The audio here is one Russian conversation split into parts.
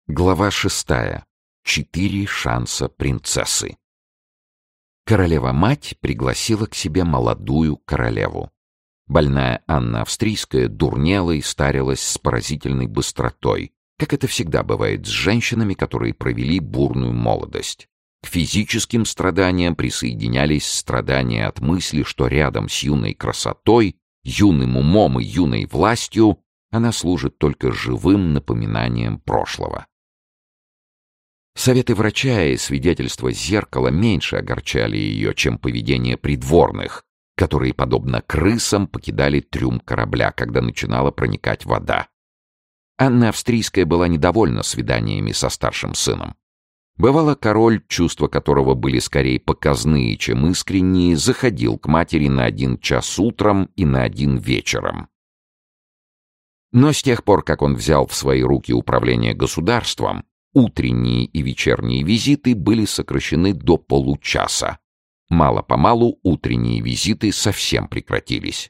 Глава 6. 4 шанса принцессы. Королева-мать пригласила к себе молодую королеву. Больная Анна Австрийская дурнела и старилась с поразительной быстротой, как это всегда бывает с женщинами, которые провели бурную молодость. К физическим страданиям присоединялись страдания от мысли, что рядом с юной красотой, юным умом и юной властью она служит только живым напоминанием прошлого. Советы врача и свидетельства зеркала меньше огорчали ее, чем поведение придворных, которые, подобно крысам, покидали трюм корабля, когда начинала проникать вода. Анна Австрийская была недовольна свиданиями со старшим сыном. Бывало, король, чувства которого были скорее показные, чем искренние, заходил к матери на 1 час утром и на 1 вечером. Но с тех пор, как он взял в свои руки управление государством, утренние и вечерние визиты были сокращены до получаса. Мало-помалу утренние визиты совсем прекратились.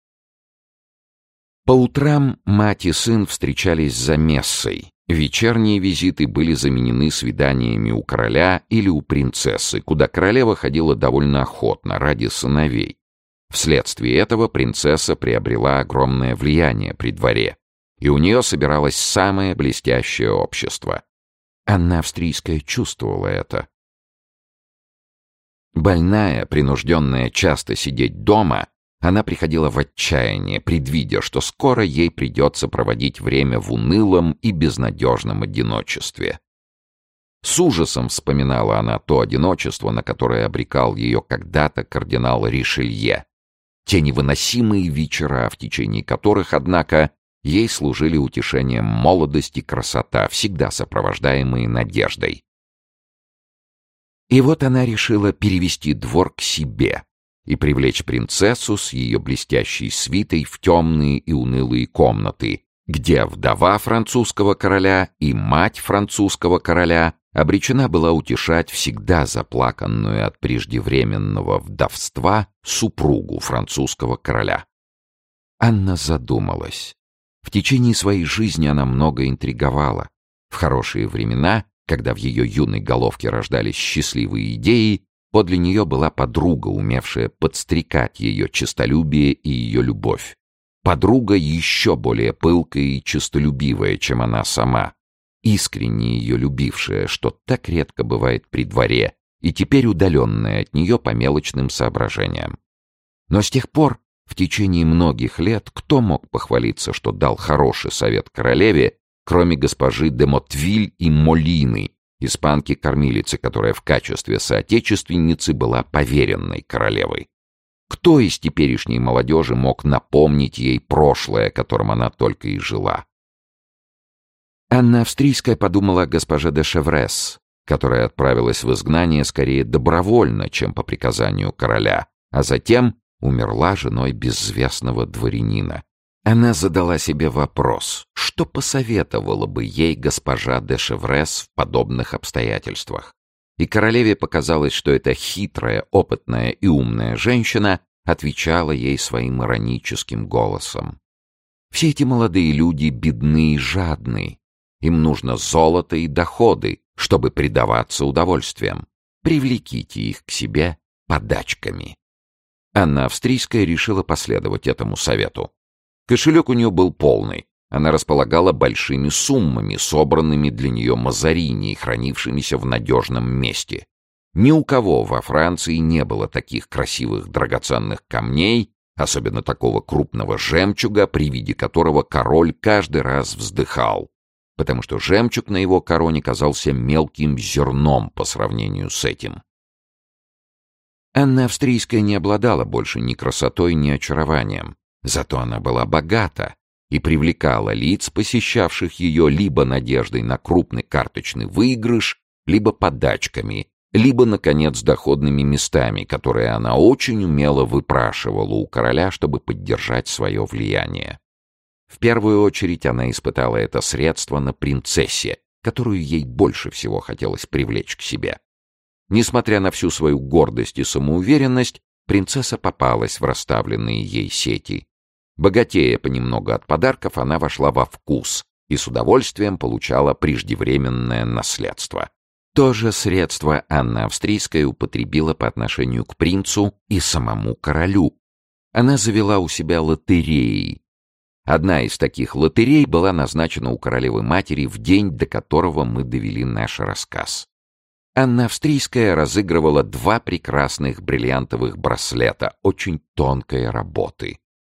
По утрам мать и сын встречались за мессой. Вечерние визиты были заменены свиданиями у короля или у принцессы, куда королева ходила довольно охотно ради сыновей. Вследствие этого принцесса приобрела огромное влияние при дворе, и у нее собиралось самое блестящее общество. Анна Австрийская чувствовала это. Больная, принужденная часто сидеть дома, она приходила в отчаяние, предвидя, что скоро ей придется проводить время в унылом и безнадежном одиночестве. С ужасом вспоминала она то одиночество, на которое обрекал ее когда-то кардинал Ришелье, те невыносимые вечера, в течение которых, однако, ей служили утешением молодость и красота, всегда сопровождаемые надеждой. И вот она решила перевести двор к себе и привлечь принцессу с ее блестящей свитой в темные и унылые комнаты, где вдова французского короля и мать французского короля обречена была утешать всегда заплаканную от преждевременного вдовства супругу французского короля. Анна задумалась. В течение своей жизни она много интриговала. В хорошие времена, когда в ее юной головке рождались счастливые идеи, подле нее была подруга, умевшая подстрекать ее честолюбие и ее любовь. Подруга еще более пылкая и честолюбивая, чем она сама, искренне ее любившая, что так редко бывает при дворе, и теперь удаленная от нее по мелочным соображениям. Но с тех пор, в течение многих лет, кто мог похвалиться, что дал хороший совет королеве, кроме госпожи де Мотвиль и Молины, испанки-кормилицы, которая в качестве соотечественницы была поверенной королевой? Кто из теперешней молодежи мог напомнить ей прошлое, которым она только и жила? Анна Австрийская подумала о госпоже де Шеврес, которая отправилась в изгнание скорее добровольно, чем по приказанию короля, а затем умерла женой безвестного дворянина. Она задала себе вопрос, что посоветовала бы ей госпожа де Шеврес в подобных обстоятельствах. И королеве показалось, что эта хитрая, опытная и умная женщина отвечала ей своим ироническим голосом. Все эти молодые люди бедны и жадны. Им нужно золото и доходы, чтобы предаваться удовольствиям. Привлеките их к себе подачками. Анна Австрийская решила последовать этому совету. Кошелек у нее был полный. Она располагала большими суммами, собранными для нее Мазарини и хранившимися в надежном месте. Ни у кого во Франции не было таких красивых драгоценных камней, особенно такого крупного жемчуга, при виде которого король каждый раз вздыхал, потому что жемчуг на его короне казался мелким зерном по сравнению с этим. Анна Австрийская не обладала больше ни красотой, ни очарованием. Зато она была богата и привлекала лиц, посещавших ее либо надеждой на крупный карточный выигрыш, либо подачками, либо, наконец, доходными местами, которые она очень умело выпрашивала у короля, чтобы поддержать свое влияние. В первую очередь она испытала это средство на принцессе, которую ей больше всего хотелось привлечь к себе. Несмотря на всю свою гордость и самоуверенность, принцесса попалась в расставленные ей сети. Богатея понемногу от подарков, она вошла во вкус и с удовольствием получала преждевременное наследство. То же средство Анна Австрийская употребила по отношению к принцу и самому королю. Она завела у себя лотереи. Одна из таких лотерей была назначена у королевы-матери в день, до которого мы довели наш рассказ. Анна Австрийская разыгрывала 2 прекрасных бриллиантовых браслета очень тонкой работы.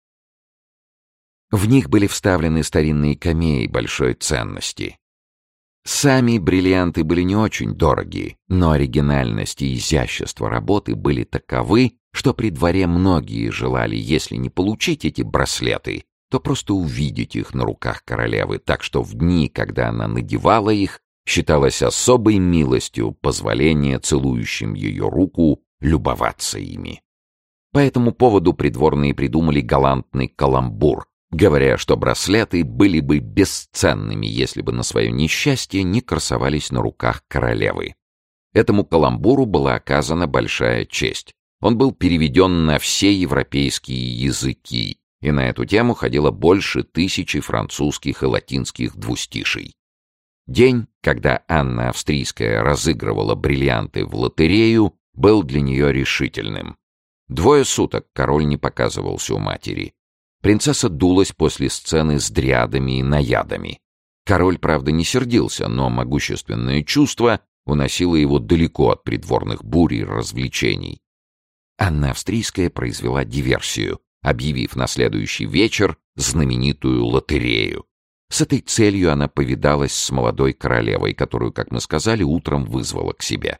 В них были вставлены старинные камеи большой ценности. Сами бриллианты были не очень дороги, но оригинальность и изящество работы были таковы, что при дворе многие желали, если не получить эти браслеты, то просто увидеть их на руках королевы, так что в дни, когда она надевала их, считалось особой милостью позволение целующим ее руку любоваться ими. По этому поводу придворные придумали галантный каламбур, говоря, что браслеты были бы бесценными, если бы на свое несчастье не красовались на руках королевы. Этому каламбуру была оказана большая честь. Он был переведен на все европейские языки, и на эту тему ходило больше 1000 французских и латинских двустиший. День, когда Анна Австрийская разыгрывала бриллианты в лотерею, был для нее решительным. 2 суток король не показывался у матери. Принцесса дулась после сцены с дриадами и наядами. Король, правда, не сердился, но могущественное чувство уносило его далеко от придворных бурь и развлечений. Анна Австрийская произвела диверсию, объявив на следующий вечер знаменитую лотерею. С этой целью она повидалась с молодой королевой, которую, как мы сказали, утром вызвала к себе.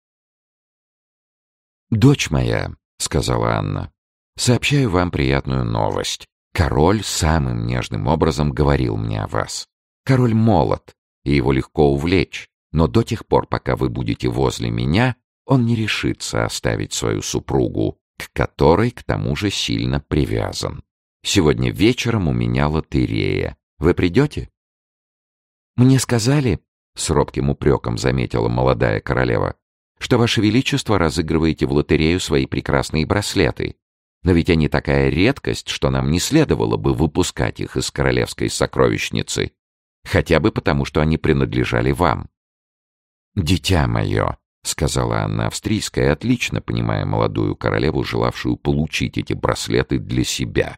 «Дочь моя», — сказала Анна, — «сообщаю вам приятную новость. Король самым нежным образом говорил мне о вас. Король молод, и его легко увлечь, но до тех пор, пока вы будете возле меня, он не решится оставить свою супругу, к которой, к тому же, сильно привязан. Сегодня вечером у меня лотерея. Вы придете?» «Мне сказали, — с робким упреком заметила молодая королева, — что Ваше Величество разыгрываете в лотерею свои прекрасные браслеты. Но ведь они такая редкость, что нам не следовало бы выпускать их из королевской сокровищницы, хотя бы потому, что они принадлежали вам». «Дитя мое», — сказала Анна Австрийская, отлично понимая молодую королеву, желавшую получить эти браслеты для себя.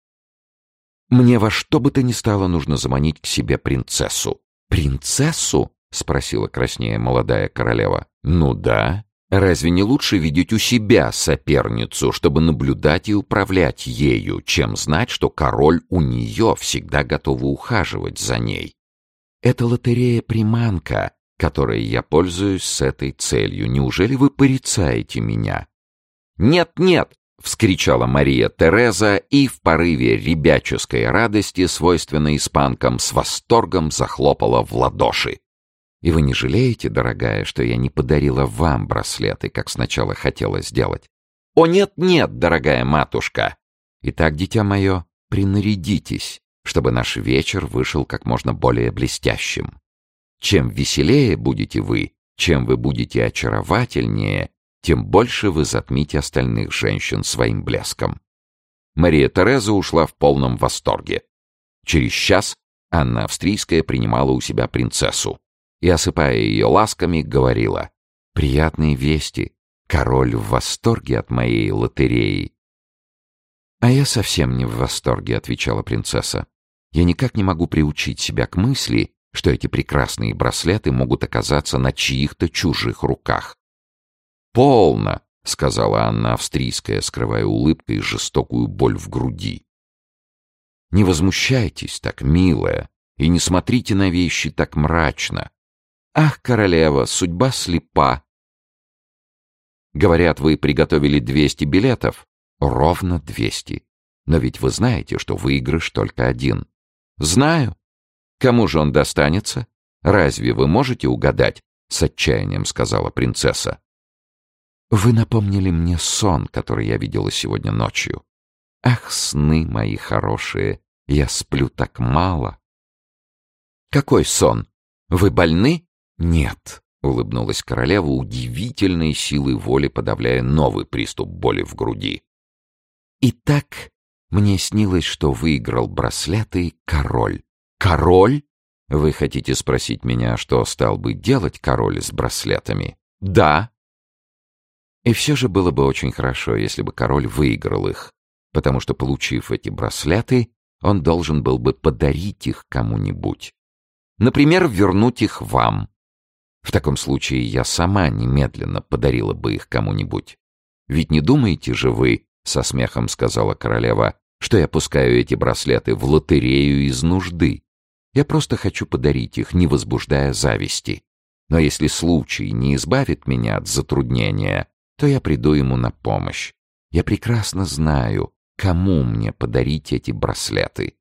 «Мне во что бы то ни стало нужно заманить к себе принцессу». «Принцессу?» — спросила краснея молодая королева. «Ну да. Разве не лучше видеть у себя соперницу, чтобы наблюдать и управлять ею, чем знать, что король у нее всегда готов ухаживать за ней? Это лотерея-приманка, которой я пользуюсь с этой целью. Неужели вы порицаете меня?» «Нет-нет!» — вскричала Мария Тереза и в порыве ребяческой радости, свойственной испанкам, с восторгом захлопала в ладоши. «И вы не жалеете, дорогая, что я не подарила вам браслеты, как сначала хотела сделать?» «О, нет-нет, дорогая матушка!» «Итак, дитя мое, принарядитесь, чтобы наш вечер вышел как можно более блестящим. Чем веселее будете вы, чем вы будете очаровательнее, тем больше вы затмите остальных женщин своим блеском». Мария Тереза ушла в полном восторге. Через час Анна Австрийская принимала у себя принцессу и, осыпая ее ласками, говорила: «Приятные вести. Король в восторге от моей лотереи». «А я совсем не в восторге», — отвечала принцесса. «Я никак не могу приучить себя к мысли, что эти прекрасные браслеты могут оказаться на чьих-то чужих руках». «Полно», — сказала Анна Австрийская, скрывая улыбкой жестокую боль в груди. «Не возмущайтесь так, милая, и не смотрите на вещи так мрачно. Ах, королева, судьба слепа. Говорят, вы приготовили 200 билетов? Ровно 200. Но ведь вы знаете, что выигрыш только один». «Знаю. Кому же он достанется? Разве вы можете угадать?» — с отчаянием сказала принцесса. «Вы напомнили мне сон, который я видела сегодня ночью. Ах, сны мои хорошие, я сплю так мало». «Какой сон? Вы больны?» «Нет», — улыбнулась королева, удивительной силой воли подавляя новый приступ боли в груди. «Итак, мне снилось, что выиграл браслеты король». «Король?» Вы хотите спросить меня, что стал бы делать король с браслетами? Да. И все же было бы очень хорошо, если бы король выиграл их, потому что, получив эти браслеты, он должен был бы подарить их кому-нибудь. Например, вернуть их вам. В таком случае я сама немедленно подарила бы их кому-нибудь. Ведь не думаете же вы, — со смехом сказала королева, — что я пускаю эти браслеты в лотерею из нужды. Я просто хочу подарить их, не возбуждая зависти. Но если случай не избавит меня от затруднения, то я приду ему на помощь. Я прекрасно знаю, кому мне подарить эти браслеты.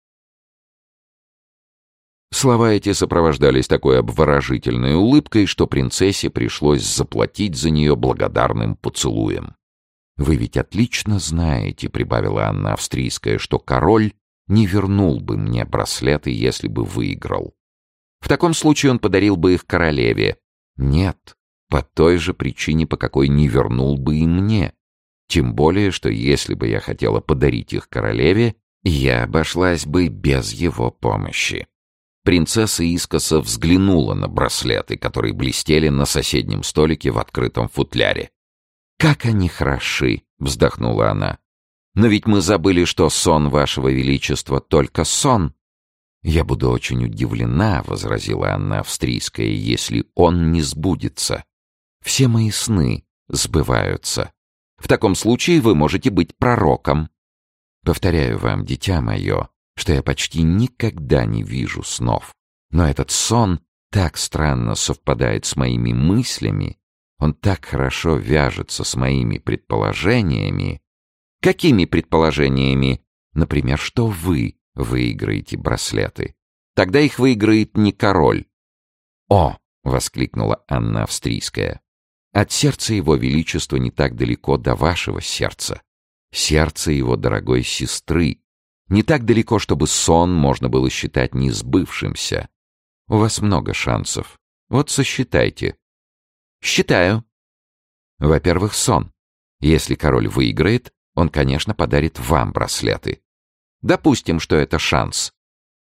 Слова эти сопровождались такой обворожительной улыбкой, что принцессе пришлось заплатить за нее благодарным поцелуем. «Вы ведь отлично знаете, — прибавила Анна Австрийская, — что король не вернул бы мне браслеты, если бы выиграл. В таком случае он подарил бы их королеве. Нет, по той же причине, по какой не вернул бы и мне. Тем более, что если бы я хотела подарить их королеве, я обошлась бы без его помощи». Принцесса искоса взглянула на браслеты, которые блестели на соседнем столике в открытом футляре. «Как они хороши!» — вздохнула она. «Но ведь мы забыли, что сон вашего величества только сон». «Я буду очень удивлена», — возразила Анна Австрийская, — «если он не сбудется. Все мои сны сбываются. В таком случае вы можете быть пророком. Повторяю вам, дитя мое, что я почти никогда не вижу снов. Но этот сон так странно совпадает с моими мыслями, он так хорошо вяжется с моими предположениями». «Какими предположениями?» «Например, что вы выиграете браслеты. Тогда их выиграет не король». «О!» — воскликнула Анна Австрийская. «От сердца его величества не так далеко до вашего сердца. Сердце его дорогой сестры. Не так далеко, чтобы сон можно было считать несбывшимся. У вас много шансов. Вот сосчитайте». «Считаю». Во-первых, сон. Если король выиграет, он, конечно, подарит вам браслеты. Допустим, что это шанс.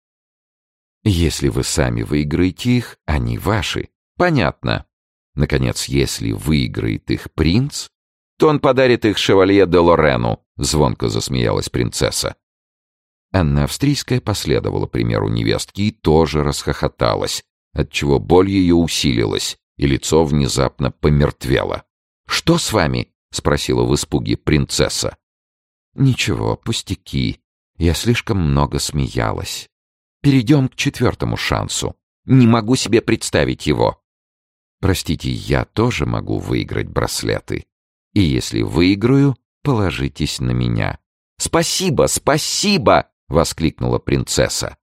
Если вы сами выиграете их, они ваши. Понятно. Наконец, если выиграет их принц, то он подарит их шевалье де Лорену, звонко засмеялась принцесса. Анна Австрийская последовала примеру невестки и тоже расхохоталась, отчего боль ее усилилась, и лицо внезапно помертвело. «Что с вами?» — спросила в испуге принцесса. «Ничего, пустяки. Я слишком много смеялась. Перейдем к четвертому шансу. Не могу себе представить его. Простите, я тоже могу выиграть браслеты. И если выиграю, положитесь на меня». «Спасибо, спасибо!» — воскликнула принцесса.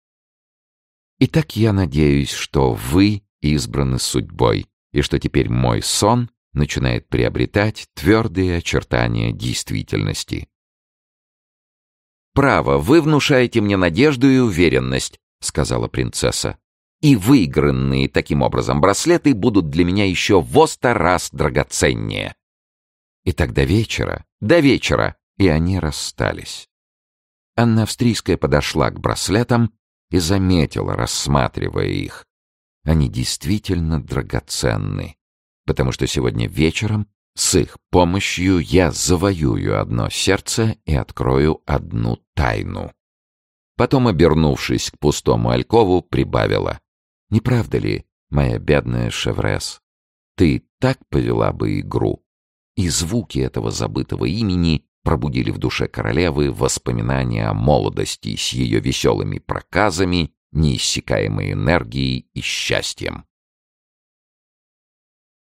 «Итак, я надеюсь, что вы избраны судьбой, и что теперь мой сон начинает приобретать твердые очертания действительности». «Право, вы внушаете мне надежду и уверенность», — сказала принцесса. «И выигранные таким образом браслеты будут для меня еще во 100 раз драгоценнее». «Итак, до вечера». «До вечера». И они расстались. Анна Австрийская подошла к браслетам и заметила, рассматривая их. Они действительно драгоценны, потому что сегодня вечером с их помощью я завоюю одно сердце и открою одну тайну. Потом, обернувшись к пустому алькову, прибавила: «Не правда ли, моя бедная Шеврес, ты так повела бы игру?» И звуки этого забытого имени пробудили в душе королевы воспоминания о молодости с ее веселыми проказами, неиссякаемой энергией и счастьем.